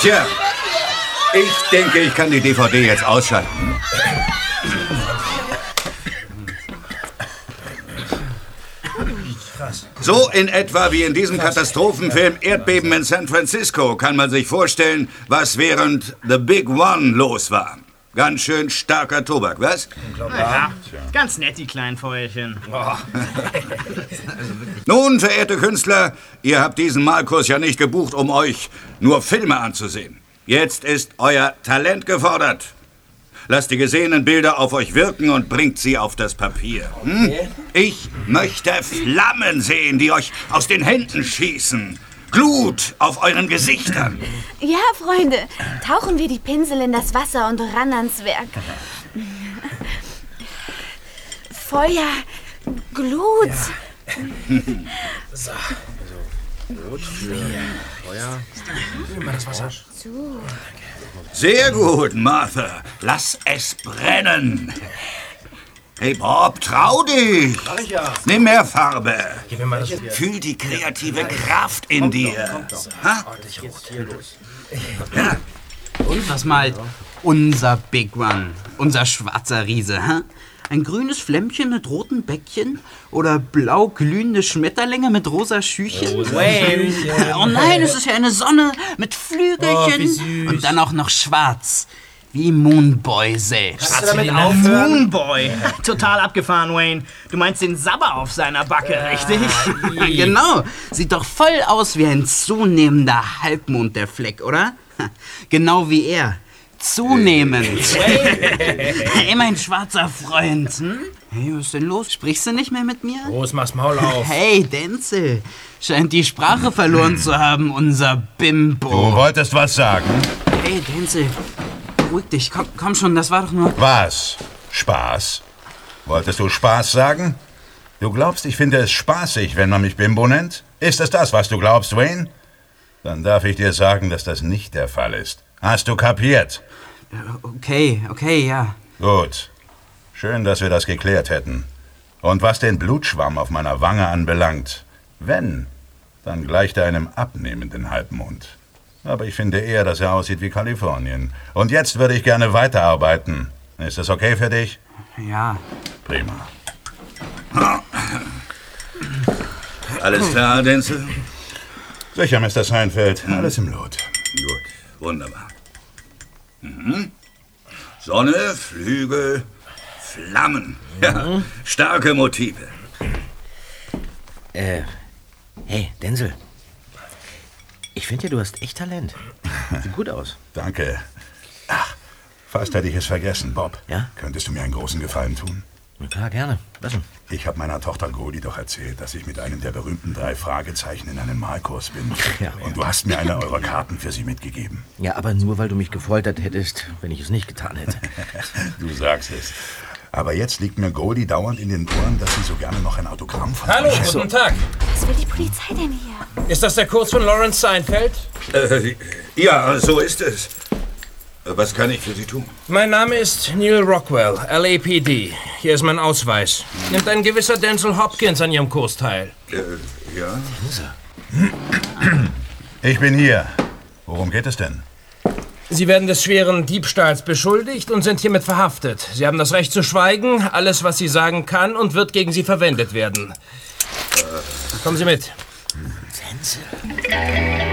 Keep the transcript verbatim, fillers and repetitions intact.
Tja, ich denke, ich kann die D V D jetzt ausschalten. So in etwa wie in diesem Katastrophenfilm Erdbeben in San Francisco kann man sich vorstellen, was während The Big One los war. Ganz schön starker Tobak, was? Ja, ganz nett, die kleinen Feuerchen. Oh. Nun, verehrte Künstler, ihr habt diesen Malkurs ja nicht gebucht, um euch nur Filme anzusehen. Jetzt ist euer Talent gefordert. Lasst die gesehenen Bilder auf euch wirken und bringt sie auf das Papier. Hm? Okay. Ich möchte Flammen sehen, die euch aus den Händen schießen. Glut auf euren Gesichtern. Ja, Freunde, tauchen wir die Pinsel in das Wasser und ran ans Werk. Feuer, Glut. Ja. So. Gut für Feuer. Nehmen wir das Wasser. So. Sehr gut, Martha. Lass es brennen. Hey Bob, trau dich. Mach ich ja. Nimm mehr Farbe. Gib mir mal das hier. Fühl die kreative Kraft in dir. Ha? Ja. Und was malt unser Big One, unser schwarzer Riese, hä? Ein grünes Flämmchen mit roten Bäckchen oder blau glühende Schmetterlinge mit rosa Schüchen? Oh, Wayne. Oh nein, es ist ja eine Sonne mit Flügelchen oh, und dann auch noch schwarz. Wie Moonboy selbst. Kannst du damit aufhören? Moonboy. Total abgefahren, Wayne. Du meinst den Sabber auf seiner Backe, ja, richtig? Ja, genau. Sieht doch voll aus wie ein zunehmender Halbmond, der Fleck, oder? Genau wie er. Zunehmend. Hey, mein schwarzer Freund. Hm? Hey, was ist denn los? Sprichst du nicht mehr mit mir? Los, mach's Maul auf. Hey, Denzel. Scheint die Sprache verloren zu haben, unser Bimbo. Du wolltest was sagen? Hey, Denzel. Beruhig dich. Komm, komm schon, das war doch nur... Was? Spaß? Wolltest du Spaß sagen? Du glaubst, ich finde es spaßig, wenn man mich Bimbo nennt? Ist es das, was du glaubst, Wayne? Dann darf ich dir sagen, dass das nicht der Fall ist. Hast du kapiert? Okay, okay, ja. Gut. Schön, dass wir das geklärt hätten. Und was den Blutschwamm auf meiner Wange anbelangt, wenn, dann gleicht er einem abnehmenden Halbmond. Aber ich finde eher, dass er aussieht wie Kalifornien. Und jetzt würde ich gerne weiterarbeiten. Ist das okay für dich? Ja. Prima. Alles klar, Denzel? Sicher, Mister Seinfeld. Alles im Lot. Gut, wunderbar. Mhm. Sonne, Flügel, Flammen. Ja, starke Motive. Äh, hey, Denzel. Ich finde ja, du hast echt Talent. Sieht gut aus. Danke. Ach, fast hätte ich es vergessen, Bob. Ja? Könntest du mir einen großen Gefallen tun? Na klar, gerne. Was denn? Ich habe meiner Tochter Goldie doch erzählt, dass ich mit einem der berühmten drei Fragezeichen in einem Malkurs bin. Ja. Und du hast mir eine eurer Karten für sie mitgegeben. Ja, aber nur, weil du mich gefoltert hättest, wenn ich es nicht getan hätte. Du sagst es. Aber jetzt liegt mir Goldie dauernd in den Ohren, dass sie so gerne noch ein Autogramm von Hallo, euch hätte. guten Tag. Was will die Polizei denn hier? Ist das der Kurs von Lawrence Seinfeld? Äh, ja, so ist es. Was kann ich für Sie tun? Mein Name ist Neil Rockwell, L A P D. Hier ist mein Ausweis. Nimmt ein gewisser Denzel Hopkins an Ihrem Kurs teil? Äh, ja. Ich bin hier. Worum geht es denn? Sie werden des schweren Diebstahls beschuldigt und sind hiermit verhaftet. Sie haben das Recht zu schweigen. Alles, was Sie sagen, kann und wird gegen Sie verwendet werden. Kommen Sie mit. Denzel.